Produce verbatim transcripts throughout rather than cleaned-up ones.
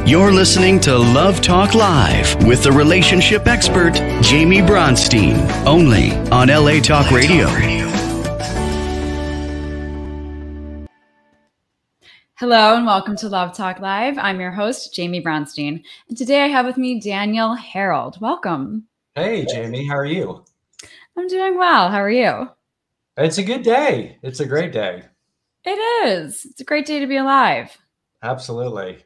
You're listening to Love Talk Live with the relationship expert, Jamie Bronstein, only on L A Talk Radio. Hello and welcome to Love Talk Live. I'm your host, Jamie Bronstein. And today I have with me Daniel Harold. Welcome. Hey, Jamie. How are you? I'm doing well. How are you? It's a good day. It's a great day. It is. It's a great day to be alive. Absolutely.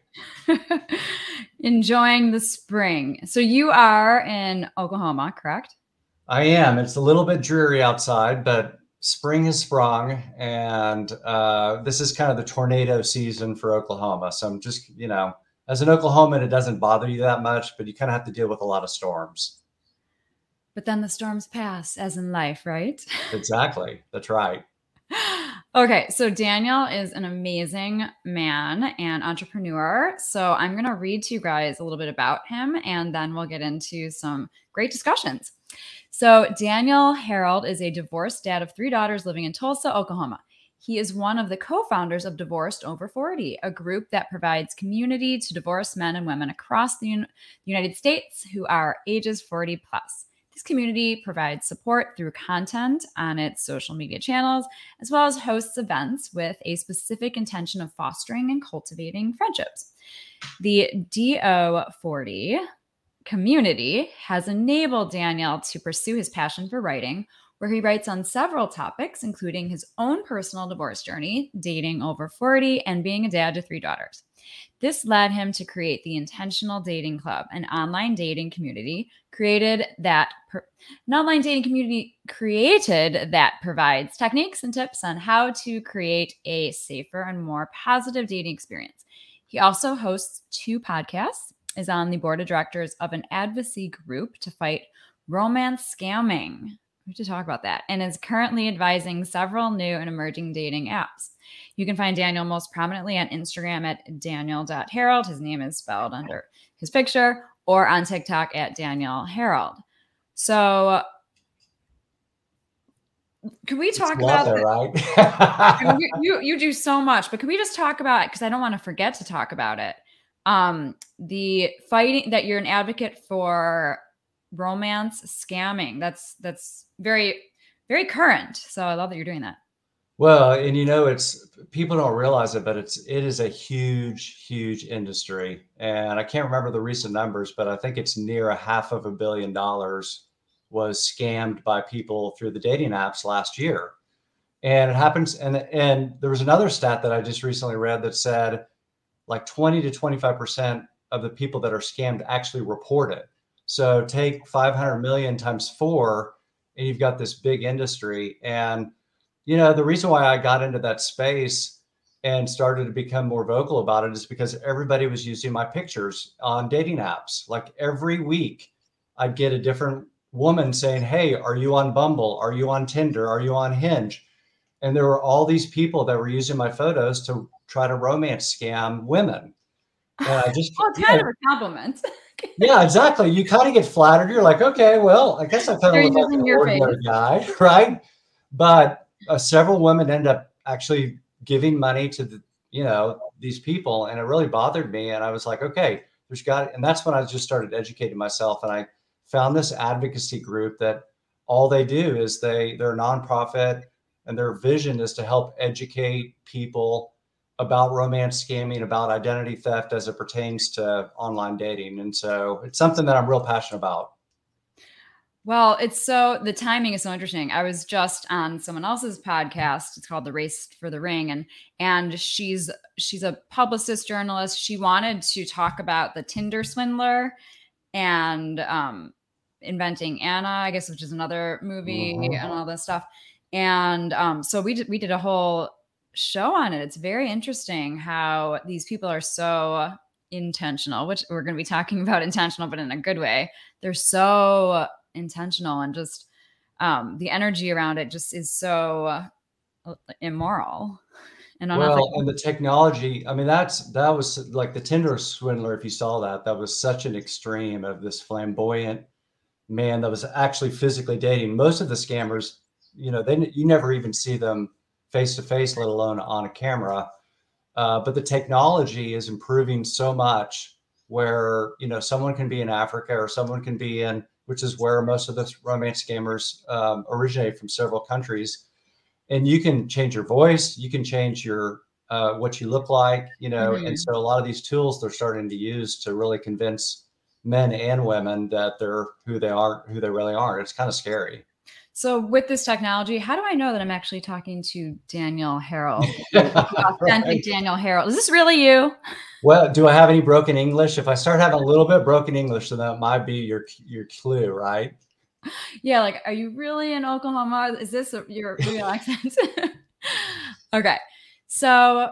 Enjoying the spring. So you are in Oklahoma, correct? I am. It's a little bit dreary outside, but spring has sprung, and uh, this is kind of the tornado season for Oklahoma. So I'm just, you know, as an Oklahoman, it doesn't bother you that much, but you kind of have to deal with a lot of storms. But then the storms pass, as in life, right? Exactly. That's right. Okay, so Daniel is an amazing man and entrepreneur. So I'm going to read to you guys a little bit about him, and then we'll get into some great discussions. So Daniel Harold is a divorced dad of three daughters living in Tulsa, Oklahoma. He is one of the co-founders of Divorced Over forty, a group that provides community to divorced men and women across the Un- United States who are ages forty plus. This community provides support through content on its social media channels, as well as hosts events with a specific intention of fostering and cultivating friendships. The D O forty community has enabled Daniel to pursue his passion for writing, where he writes on several topics, including his own personal divorce journey, dating over forty, and being a dad to three daughters. This led him to create the Intentional Dating Club, an online dating community created that per- an online dating community created that provides techniques and tips on how to create a safer and more positive dating experience. He also hosts two podcasts, is on the board of directors of an advocacy group to fight romance scamming. We have to talk about that, and is currently advising several new and emerging dating apps. You can find Daniel most prominently on Instagram at daniel dot harold. His name is spelled under his picture, or on TikTok at Daniel Harold. So can we talk about that, right? I mean, you, you do so much, but can we just talk about it? Because I don't want to forget to talk about it. Um, the fighting that you're an advocate for romance scamming. That's that's very, very current. So I love that you're doing that. Well, and you know, it's people don't realize it, but it's it is a huge, huge industry. And I can't remember the recent numbers, but I think it's near a half of a billion dollars was scammed by people through the dating apps last year. And it happens. And and there was another stat that I just recently read that said like twenty to twenty-five percent of the people that are scammed actually report it. So take five hundred million times four, and you've got this big industry. And you know, the reason why I got into that space and started to become more vocal about it is because everybody was using my pictures on dating apps. Like every week, I'd get a different woman saying, "Hey, are you on Bumble? Are you on Tinder? Are you on Hinge?" And there were all these people that were using my photos to try to romance scam women. And I just, well, it's kind know, of a compliment. Yeah, exactly. You kind of get flattered. You're like, okay, well, I guess I kind of look like an ordinary face. guy, right? But Uh, several women end up actually giving money to the, you know, these people. And it really bothered me. And I was like, okay, there's got, and that's when I just started educating myself. And I found this advocacy group that all they do is they, they're a nonprofit, and their vision is to help educate people about romance scamming, about identity theft as it pertains to online dating. And so it's something that I'm real passionate about. Well, it's so, the timing is so interesting. I was just on someone else's podcast. It's called The Race for the Ring. And, and she's, she's a publicist journalist. She wanted to talk about the Tinder swindler and um, Inventing Anna, I guess, which is another movie mm-hmm. and all this stuff. And um, so we did, we did a whole show on it. It's very interesting how these people are so intentional, which we're going to be talking about intentional, but in a good way. They're so intentional, and just um, the energy around it just is so uh, immoral. And well, and the technology, I mean, that's, that was like the Tinder swindler. If you saw that, that was such an extreme of this flamboyant man that was actually physically dating. Most of the scammers, you know, they, you never even see them face to face, let alone on a camera. Uh, but the technology is improving so much where, you know, someone can be in Africa or someone can be in, which is where most of the romance scammers um, originate from several countries. And you can change your voice, you can change your uh, what you look like, you know. Mm-hmm. And so a lot of these tools they're starting to use to really convince men and women that they're who they are, who they really are. It's kind of scary. So with this technology, how do I know that I'm actually talking to Daniel Harold, authentic right. Daniel Harold? Is this really you? Well, do I have any broken English? If I start having a little bit broken English, then that might be your your clue, right? Yeah, like, are you really in Oklahoma? Is this a, your real accent? Okay, so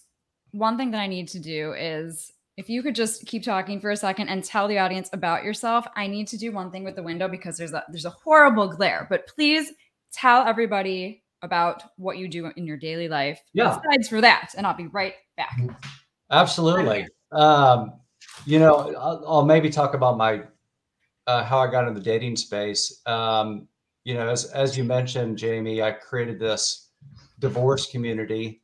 one thing that I need to do is, if you could just keep talking for a second and tell the audience about yourself. I need to do one thing with the window because there's a there's a horrible glare. But please tell everybody about what you do in your daily life. Yeah. Besides for that, and I'll be right back. Absolutely. Um, you know, I'll, I'll maybe talk about my uh, how I got in the dating space. Um, you know, as as you mentioned, Jamie, I created this divorce community,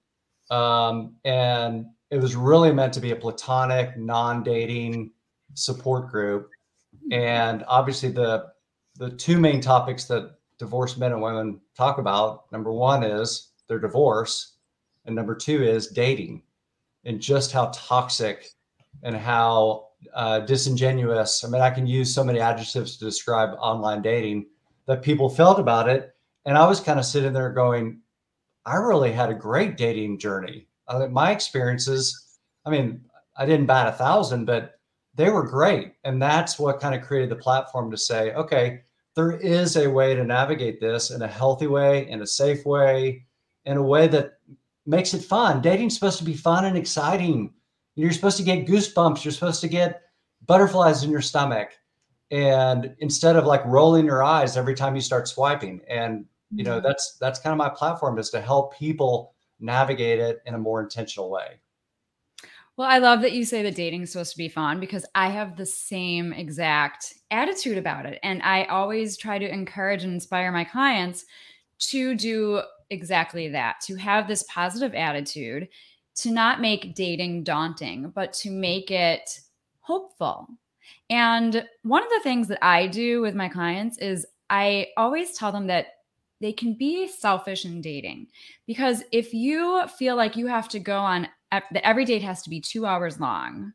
um, and it was really meant to be a platonic, non-dating support group. And obviously, the the two main topics that divorced men and women talk about, number one is their divorce, and number two is dating, and just how toxic and how uh, disingenuous. I mean, I can use so many adjectives to describe online dating that people felt about it. And I was kind of sitting there going, I really had a great dating journey. I mean, my experiences, I mean, I didn't bat a thousand, but they were great. And that's what kind of created the platform to say, okay, there is a way to navigate this in a healthy way, in a safe way, in a way that makes it fun. Dating's supposed to be fun and exciting. You're supposed to get goosebumps. You're supposed to get butterflies in your stomach. And instead of like rolling your eyes every time you start swiping. And, you know, that's, that's kind of my platform, is to help people navigate it in a more intentional way. Well, I love that you say that dating is supposed to be fun, because I have the same exact attitude about it. And I always try to encourage and inspire my clients to do exactly that, to have this positive attitude, to not make dating daunting, but to make it hopeful. And one of the things that I do with my clients is I always tell them that they can be selfish in dating, because if you feel like you have to go on, that every date has to be two hours long,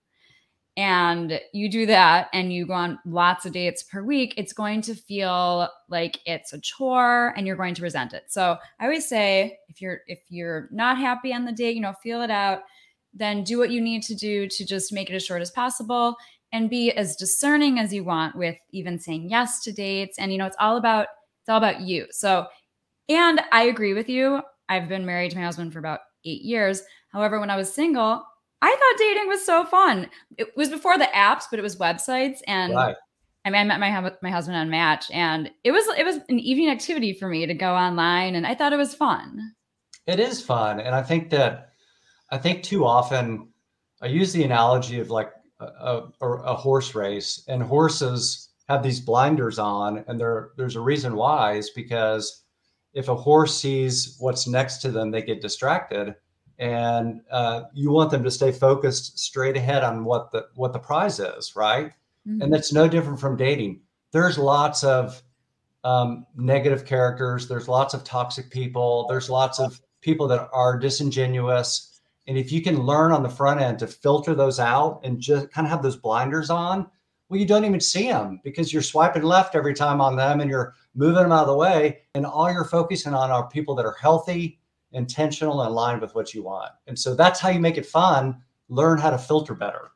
and you do that and you go on lots of dates per week, it's going to feel like it's a chore and you're going to resent it. So I always say, if you're if you're not happy on the date, you know, feel it out, then do what you need to do to just make it as short as possible, and be as discerning as you want with even saying yes to dates. And, you know, it's all about, it's all about you. So, and I agree with you. I've been married to my husband for about eight years. However, when I was single, I thought dating was so fun. It was before the apps, but it was websites. And right. I mean, I met my my husband on Match, and it was it was an evening activity for me to go online, and I thought it was fun. It is fun, and I think that I think too often I use the analogy of like a, a, a horse race, and horses have these blinders on, and there there's a reason why. Is because if a horse sees what's next to them, they get distracted. And uh, you want them to stay focused straight ahead on what the what the prize is, right? Mm-hmm. And that's no different from dating. There's lots of um, negative characters. There's lots of toxic people. There's lots of people that are disingenuous. And if you can learn on the front end to filter those out and just kind of have those blinders on, well, you don't even see them because you're swiping left every time on them and you're moving them out of the way. And all you're focusing on are people that are healthy, intentional, and aligned with what you want. And so that's how you make it fun. Learn how to filter better.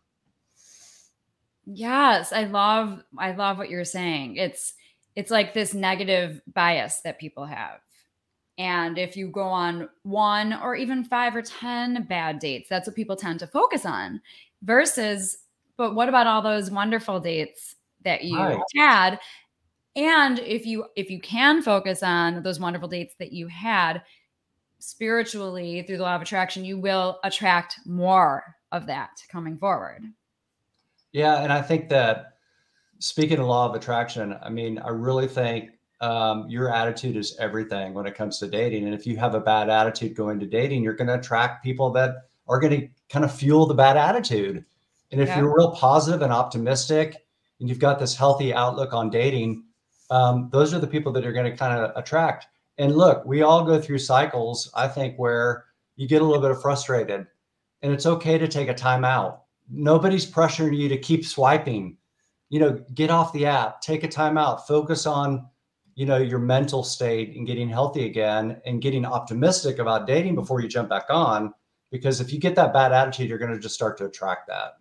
Yes, I love I love what you're saying. It's it's like this negative bias that people have. And if you go on one or even five or ten bad dates, that's what people tend to focus on. Versus, but what about all those wonderful dates that you right. had? And if you if you can focus on those wonderful dates that you had, spiritually, through the law of attraction, you will attract more of that coming forward. Yeah. And I think that, speaking of law of attraction, I mean, I really think um, your attitude is everything when it comes to dating. And if you have a bad attitude going to dating, you're going to attract people that are going to kind of fuel the bad attitude. And if Yeah. you're real positive and optimistic and you've got this healthy outlook on dating, um, those are the people that you're going to kind of attract. And look, we all go through cycles, I think, where you get a little bit of frustrated, and it's okay to take a time out. Nobody's pressuring you to keep swiping. You know, get off the app, take a time out, focus on, you know, your mental state and getting healthy again and getting optimistic about dating before you jump back on. Because if you get that bad attitude, you're going to just start to attract that.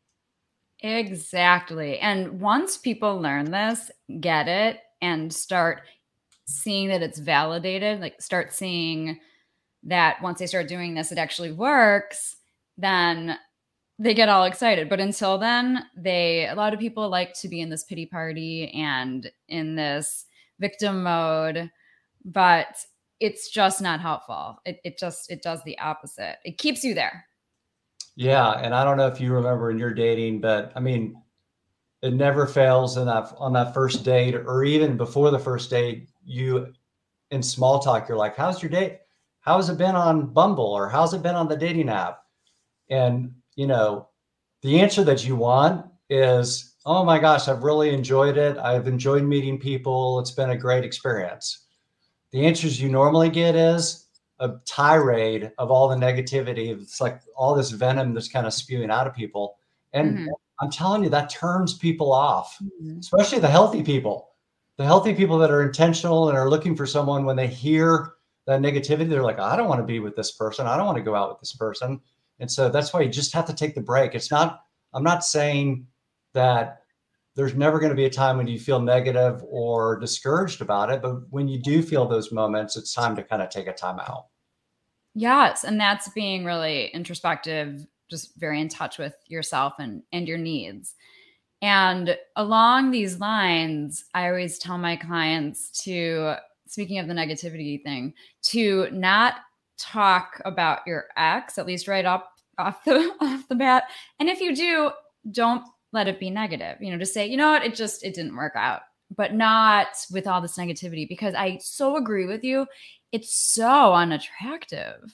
Exactly. And once people learn this, get it, and start seeing that it's validated, like start seeing that once they start doing this, it actually works, then they get all excited. But until then, they, a lot of people like to be in this pity party and in this victim mode, but it's just not helpful. It, it just, it does the opposite. It keeps you there. Yeah. And I don't know if you remember in your dating, but I mean, it never fails in that, on that first date or even before the first date, you in small talk, you're like, how's your date? How's it been on Bumble or how's it been on the dating app? And, you know, the answer that you want is, oh my gosh, I've really enjoyed it. I've enjoyed meeting people. It's been a great experience. The answers you normally get is a tirade of all the negativity. It's like all this venom that's kind of spewing out of people. And mm-hmm. I'm telling you, that turns people off, mm-hmm. especially the healthy people. The healthy people that are intentional and are looking for someone, when they hear that negativity, they're like, I don't want to be with this person. I don't want to go out with this person. And so that's why you just have to take the break. It's not, I'm not saying that there's never going to be a time when you feel negative or discouraged about it. But when you do feel those moments, it's time to kind of take a time out. Yes. And that's being really introspective, just very in touch with yourself and, and your needs. And along these lines, I always tell my clients to, speaking of the negativity thing, to not talk about your ex, at least right up off the off the bat. And if you do, don't let it be negative. You know, just say, you know what, it just, it didn't work out, but not with all this negativity, because I so agree with you. It's so unattractive.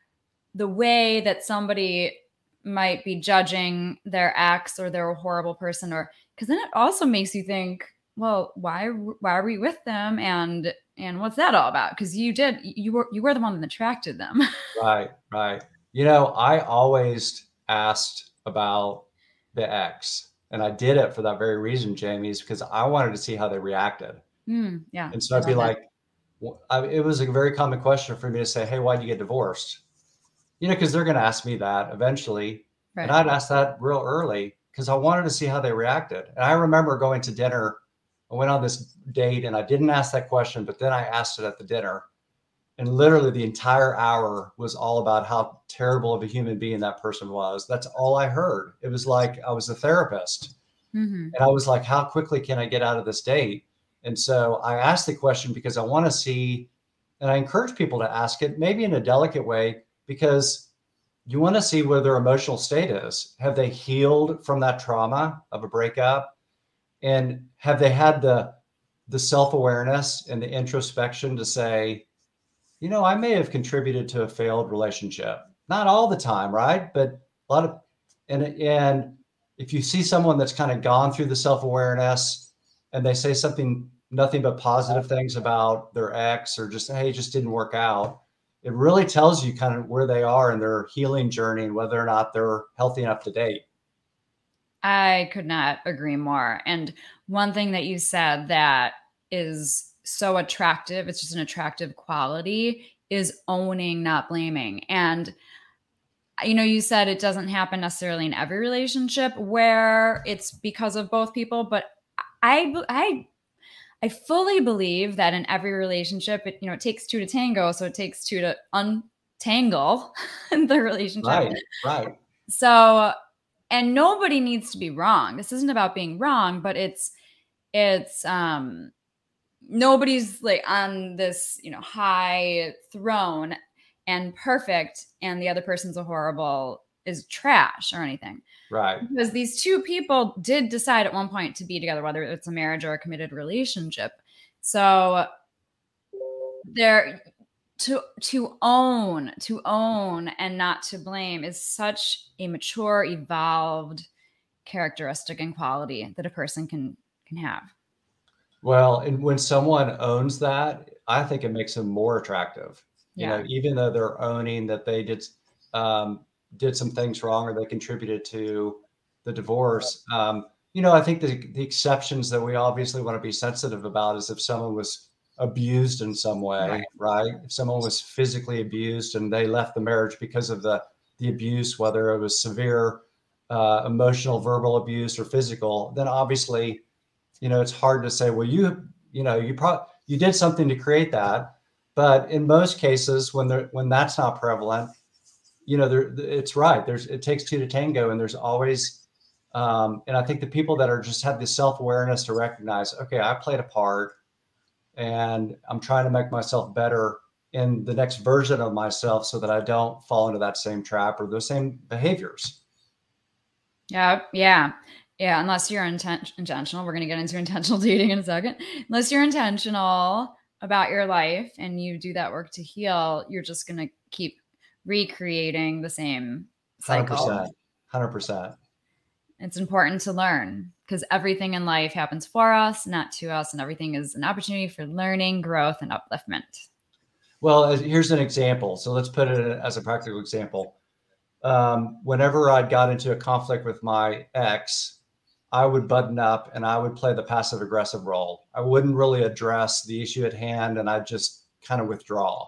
The way that somebody might be judging their ex or they're a horrible person, or because then it also makes you think, well, why why are we with them, and and what's that all about? Because you did you were you were the one that attracted them. Right, right. You know, I always asked about the ex, and I did it for that very reason, Jamie, is because I wanted to see how they reacted. Mm, yeah. And so I'd be like, well, I, it was a very common question for me to say, hey, why'd you get divorced? You know, because they're going to ask me that eventually. Right. And I'd ask that real early because I wanted to see how they reacted. And I remember going to dinner. I went on this date and I didn't ask that question, but then I asked it at the dinner. And literally the entire hour was all about how terrible of a human being that person was. That's all I heard. It was like I was a therapist. Mm-hmm. And I was like, how quickly can I get out of this date? And so I asked the question because I want to see, and I encourage people to ask it maybe in a delicate way, because you want to see where their emotional state is. Have they healed from that trauma of a breakup? And have they had the, the self-awareness and the introspection to say, you know, I may have contributed to a failed relationship. Not all the time, right? But a lot of, and, and if you see someone that's kind of gone through the self-awareness and they say something, nothing but positive things about their ex, or just, hey, it just didn't work out, it really tells you kind of where they are in their healing journey and whether or not they're healthy enough to date. I could not agree more. And one thing that you said that is so attractive, it's just an attractive quality, is owning, not blaming. And, you know, you said it doesn't happen necessarily in every relationship where it's because of both people, but I, I, I fully believe that in every relationship, it, you know, it takes two to tango. So it takes two to untangle the relationship. Right, right. So, and nobody needs to be wrong. This isn't about being wrong, but it's, it's, um, nobody's like on this, you know, high throne and perfect, and the other person's a horrible, is trash or anything. Right. Because these two people did decide at one point to be together, whether it's a marriage or a committed relationship. So there, to to own, to own and not to blame is such a mature, evolved characteristic and quality that a person can can have. Well, and when someone owns that, I think it makes them more attractive. You Yeah. know, even though they're owning that they did um, did some things wrong or they contributed to the divorce. Um, you know, I think the the exceptions that we obviously want to be sensitive about is if someone was abused in some way, Right. right? If someone was physically abused and they left the marriage because of the the abuse, whether it was severe uh, emotional, verbal abuse or physical, then obviously, you know, it's hard to say, well, you, you know, you probably, you did something to create that. But in most cases, when there, when that's not prevalent, you know, there, it's right. There's, it takes two to tango, and there's always, um, and I think the people that are just have the self-awareness to recognize, okay, I played a part and I'm trying to make myself better in the next version of myself so that I don't fall into that same trap or those same behaviors. Yeah. Yeah. Yeah. Unless you're inten- intentional, we're going to get into intentional dating in a second. Unless you're intentional about your life and you do that work to heal, you're just going to keep recreating the same cycle. one hundred percent. one hundred percent. It's important to learn because everything in life happens for us, not to us, and everything is an opportunity for learning, growth, and upliftment. Well, here's an example. So let's put it as a practical example. Um, whenever I got into a conflict with my ex, I would button up and I would play the passive aggressive role. I wouldn't really address the issue at hand, and I'd just kind of withdraw.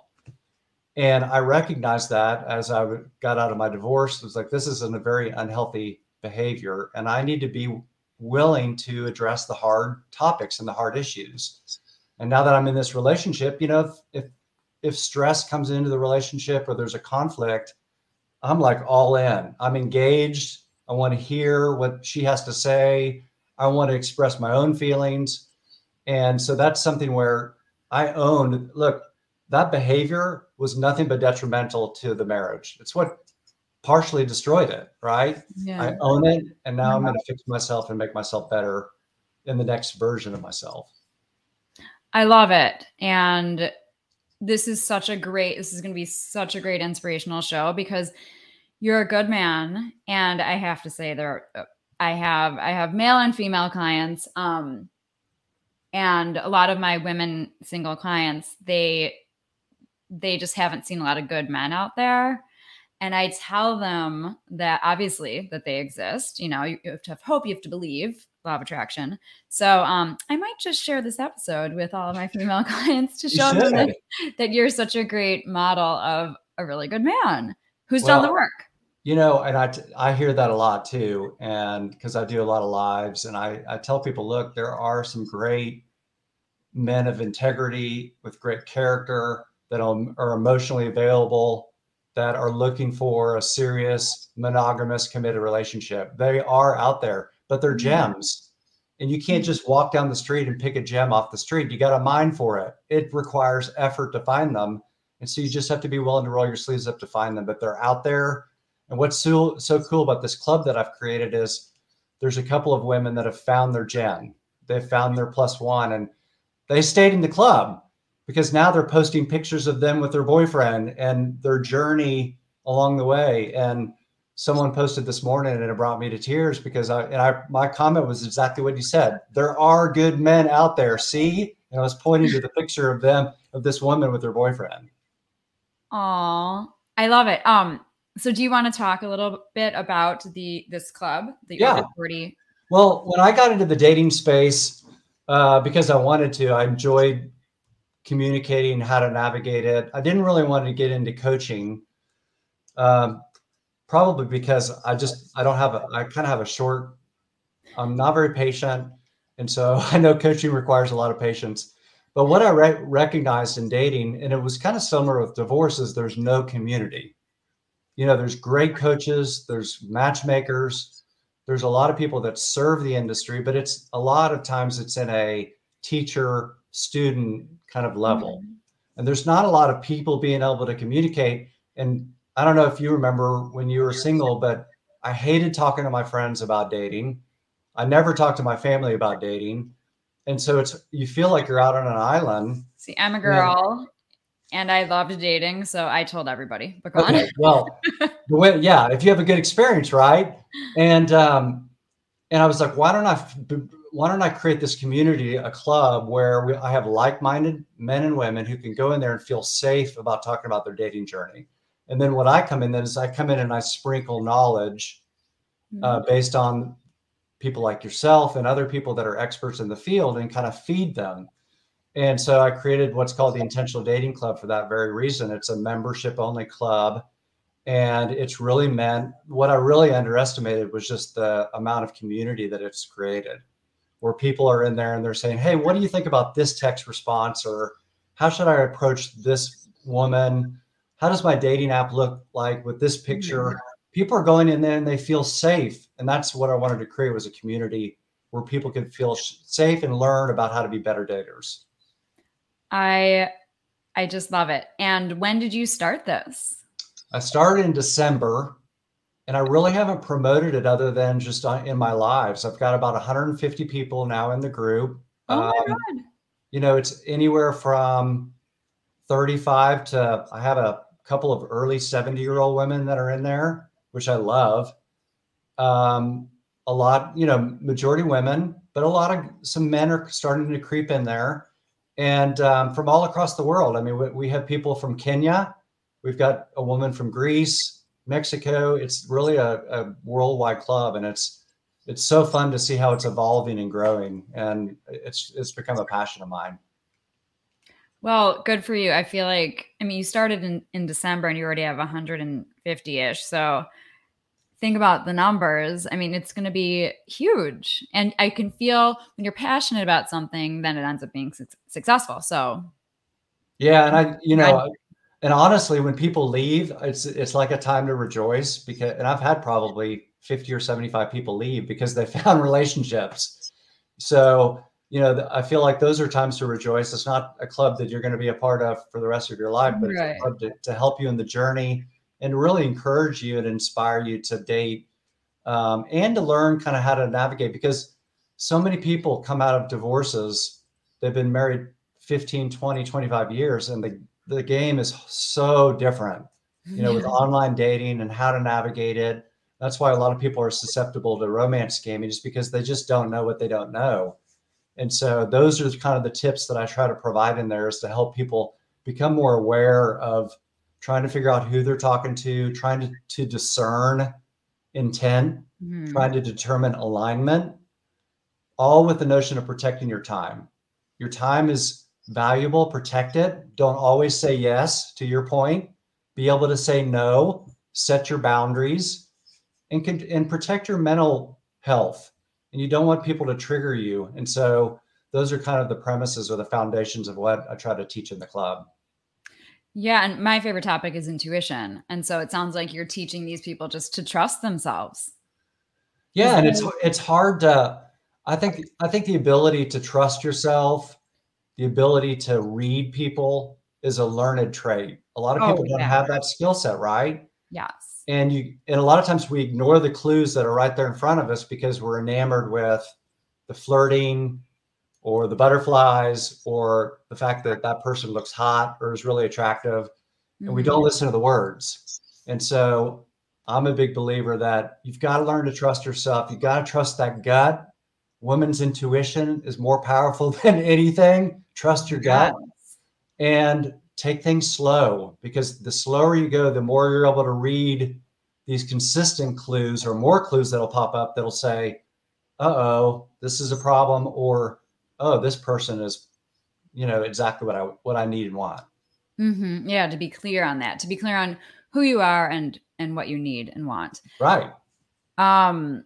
And I recognized that as I got out of my divorce, it was like, this is a very unhealthy behavior, and I need to be willing to address the hard topics and the hard issues. And now that I'm in this relationship, you know, if, if, if stress comes into the relationship or there's a conflict, I'm like all in. I'm engaged. I want to hear what she has to say. I want to express my own feelings. And so that's something where I own, look, that behavior was nothing but detrimental to the marriage. It's what partially destroyed it, right? Yeah. I own it. And now I'm going to fix myself and make myself better in the next version of myself. I love it. And this is such a great, this is going to be such a great inspirational show because you're a good man. And I have to say there, I have, I have male and female clients. Um, and a lot of my women single clients, they, they just haven't seen a lot of good men out there. And I tell them that obviously that they exist, you know, you have to have hope, you have to believe, law of attraction. So um, I might just share this episode with all of my female clients to show them that, that you're such a great model of a really good man who's well, done the work. You know, and I, t- I hear that a lot too. And because I do a lot of lives, and I, I tell people, look, there are some great men of integrity with great character that are emotionally available, that are looking for a serious, monogamous, committed relationship. They are out there, but they're gems. And you can't just walk down the street and pick a gem off the street. You got to mine for it. It requires effort to find them. And so you just have to be willing to roll your sleeves up to find them, but they're out there. And what's so, so cool about this club that I've created is there's a couple of women that have found their gem. They've found their plus one, and they stayed in the club because now they're posting pictures of them with their boyfriend and their journey along the way. And someone posted this morning and it brought me to tears because I, and I, my comment was exactly what you said. There are good men out there. See? And I was pointing to the picture of them, of this woman with her boyfriend. Aw, I love it. Um, so do you want to talk a little bit about the, this club? The yeah. forty? Well, when I got into the dating space, uh, because I wanted to, I enjoyed communicating how to navigate it. I didn't really want to get into coaching, um, probably because I just, I don't have a, I kind of have a short, I'm not very patient. And so I know coaching requires a lot of patience, but what I re- recognized in dating, and it was kind of similar with divorce, is there's no community. You know, there's great coaches, there's matchmakers, there's a lot of people that serve the industry, but it's a lot of times it's in a teacher student kind of level. Mm-hmm. And there's not a lot of people being able to communicate. And I don't know if you remember when you were single, but I hated talking to my friends about dating. I never talked to my family about dating. And so it's, you feel like you're out on an island. See, I'm a girl and, and I loved dating. So I told everybody, but go okay, on. Well, the way, yeah, if you have a good experience, right? And, um, and I was like, why don't I, why don't I create this community, a club where we, I have like-minded men and women who can go in there and feel safe about talking about their dating journey. And then what I come in then is I come in and I sprinkle knowledge uh, based on people like yourself and other people that are experts in the field and kind of feed them. And so I created what's called the Intentional Dating Club for that very reason. It's a membership only club. And it's really meant, what I really underestimated was just the amount of community that it's created, where people are in there and they're saying, hey, what do you think about this text response? Or how should I approach this woman? How does my dating app look like with this picture? Mm-hmm. People are going in there and they feel safe. And that's what I wanted to create, was a community where people could feel safe and learn about how to be better daters. I, I just love it. And when did you start this? I started in December, and I really haven't promoted it other than just in my lives. I've got about one hundred fifty people now in the group. Oh my um, God. You know, it's anywhere from thirty-five to, I have a couple of early seventy year old women that are in there, which I love. Um, a lot, you know, majority women, but a lot of, some men are starting to creep in there, and um, from all across the world. I mean, we, we have people from Kenya. We've got a woman from Greece, Mexico. It's really a, a worldwide club, and it's it's so fun to see how it's evolving and growing, and it's it's become a passion of mine. Well, good for you. I feel like, I mean, you started in, in December and you already have one hundred fifty-ish. So think about the numbers. I mean, it's going to be huge. And I can feel when you're passionate about something, then it ends up being su- successful. So yeah, and I, you know, I, and honestly, when people leave, it's it's like a time to rejoice, because, and I've had probably fifty or seventy-five people leave because they found relationships. So, you know, I feel like those are times to rejoice. It's not a club that you're going to be a part of for the rest of your life, but right. It's a club to, to help you in the journey and really encourage you and inspire you to date, um, and to learn kind of how to navigate, because so many people come out of divorces. They've been married fifteen, twenty, twenty-five years, and the the game is so different, you know, with online dating and how to navigate it. That's why a lot of people are susceptible to romance gaming, just because they just don't know what they don't know. And so those are kind of the tips that I try to provide in there, is to help people become more aware of trying to figure out who they're talking to, trying to, to discern intent, mm-hmm. trying to determine alignment, all with the notion of protecting your time. Your time is valuable, protect it. Don't always say yes, to your point. Be able to say no, set your boundaries, and can, and protect your mental health. And you don't want people to trigger you. And so those are kind of the premises or the foundations of what I try to teach in the club. Yeah. And my favorite topic is intuition. And so it sounds like you're teaching these people just to trust themselves. Yeah. And it's, it's hard to, I think, I think the ability to trust yourself, the ability to read people, is a learned trait. A lot of people oh, don't yeah. have that skill set, right? Yes. And you, and a lot of times we ignore the clues that are right there in front of us because we're enamored with the flirting or the butterflies or the fact that that person looks hot or is really attractive, mm-hmm. and we don't listen to the words. And so I'm a big believer that you've got to learn to trust yourself. You've got to trust that gut. Women's intuition is more powerful than anything. Trust your gut. Yes. And take things slow, because the slower you go, the more you're able to read these consistent clues, or more clues that'll pop up that'll say, uh-oh, this is a problem, or, oh, this person is, you know, exactly what I, what I need and want. Mm-hmm. Yeah. To be clear on that, to be clear on who you are and, and what you need and want. Right. Um,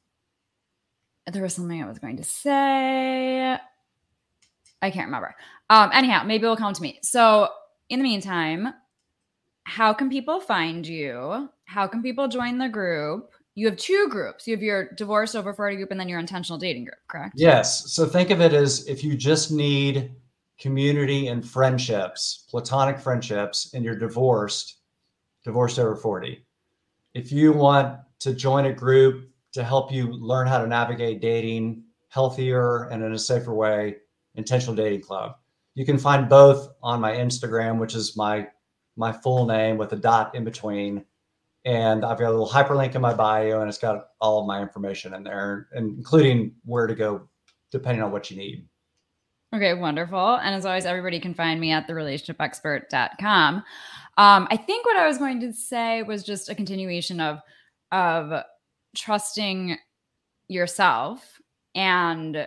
there was something I was going to say. I can't remember. Um, anyhow, maybe it'll come to me. So in the meantime, how can people find you? How can people join the group? You have two groups. You have your Divorce Over forty group and then your Intentional Dating group, correct? Yes. So think of it as, if you just need community and friendships, platonic friendships, and you're divorced, Divorced Over forty. If you want to join a group to help you learn how to navigate dating healthier and in a safer way, Intentional Dating Club. You can find both on my Instagram, which is my my full name with a dot in between. And I've got a little hyperlink in my bio, and it's got all of my information in there, and including where to go depending on what you need. Okay, wonderful. And as always, everybody can find me at the relationship expert dot com. Um, I think what I was going to say was just a continuation of, of trusting yourself and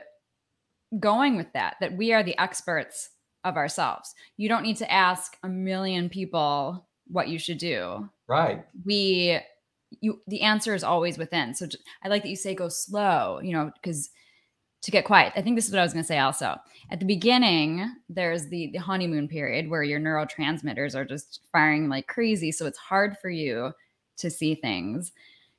going with that, that we are the experts of ourselves. You don't need to ask a million people what you should do. Right. We, you, the answer is always within. So just, I like that you say go slow, you know, because to get quiet. I think this is what I was going to say also. At the beginning, there's the, the honeymoon period where your neurotransmitters are just firing like crazy. So it's hard for you to see things.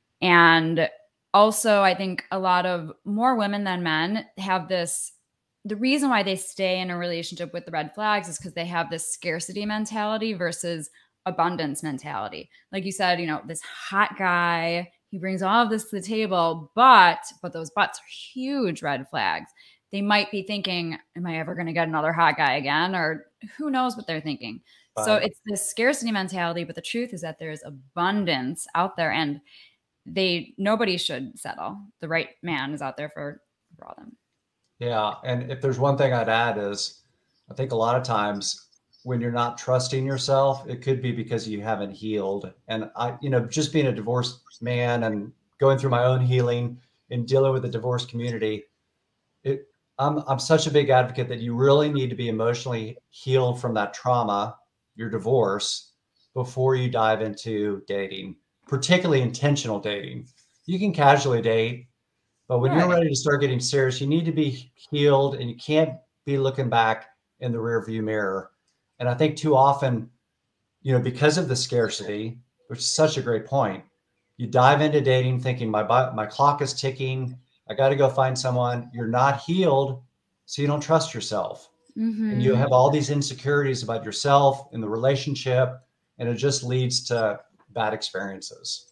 And also, I think a lot of more women than men have this, the reason why they stay in a relationship with the red flags is because they have this scarcity mentality versus abundance mentality. Like you said, you know, this hot guy, he brings all of this to the table, but, but those buts are huge red flags. They might be thinking, am I ever going to get another hot guy again? Or who knows what they're thinking. Wow. So it's this scarcity mentality, but the truth is that there's abundance out there, and they, nobody should settle. The right man is out there for, for all of them. Yeah. And if there's one thing I'd add is, I think a lot of times when you're not trusting yourself, it could be because you haven't healed. And I, you know, just being a divorced man and going through my own healing and dealing with the divorce community, it, I'm, I'm such a big advocate that you really need to be emotionally healed from that trauma, your divorce, before you dive into dating, particularly intentional dating. You can casually date, but when right. you're ready to start getting serious, you need to be healed, and you can't be looking back in the rearview mirror. And I think too often, you know, because of the scarcity, which is such a great point, you dive into dating thinking my my clock is ticking. I got to go find someone. You're not healed, so you don't trust yourself. Mm-hmm. And you have all these insecurities about yourself and the relationship, and it just leads to bad experiences.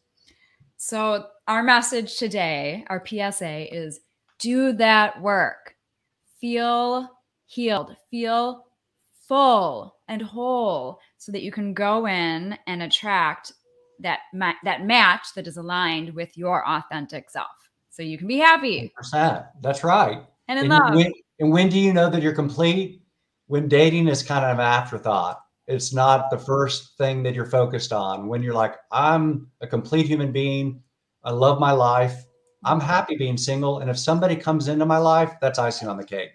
So our message today, our P S A is do that work. Feel healed. Feel full and whole so that you can go in and attract that ma- that match that is aligned with your authentic self. So you can be happy. one hundred percent. That's right. And in and love. When, and when do you know that you're complete? When dating is kind of an afterthought. It's not the first thing that you're focused on. When you're like, I'm a complete human being. I love my life. I'm happy being single. And if somebody comes into my life, that's icing on the cake.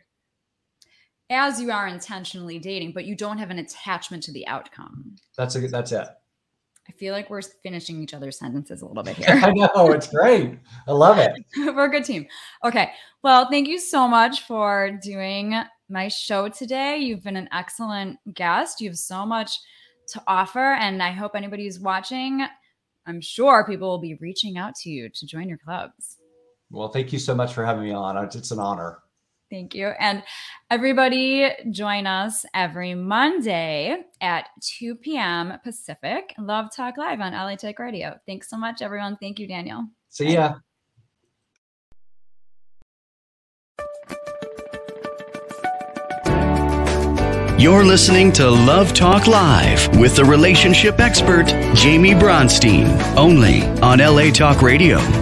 As you are intentionally dating, but you don't have an attachment to the outcome. That's a, that's it. I feel like we're finishing each other's sentences a little bit here. I know, it's great. I love it. We're a good team. Okay. Well, thank you so much for doing my show today. You've been an excellent guest. You have so much to offer. And I hope anybody who's watching, I'm sure people will be reaching out to you to join your clubs. Well, thank you so much for having me on. It's an honor. Thank you. And everybody join us every Monday at two p.m. Pacific. Love Talk Live on L A Tech Radio. Thanks so much, everyone. Thank you, Daniel. See ya. You're listening to Love Talk Live with the relationship expert, Jamie Bronstein, only on L A Talk Radio.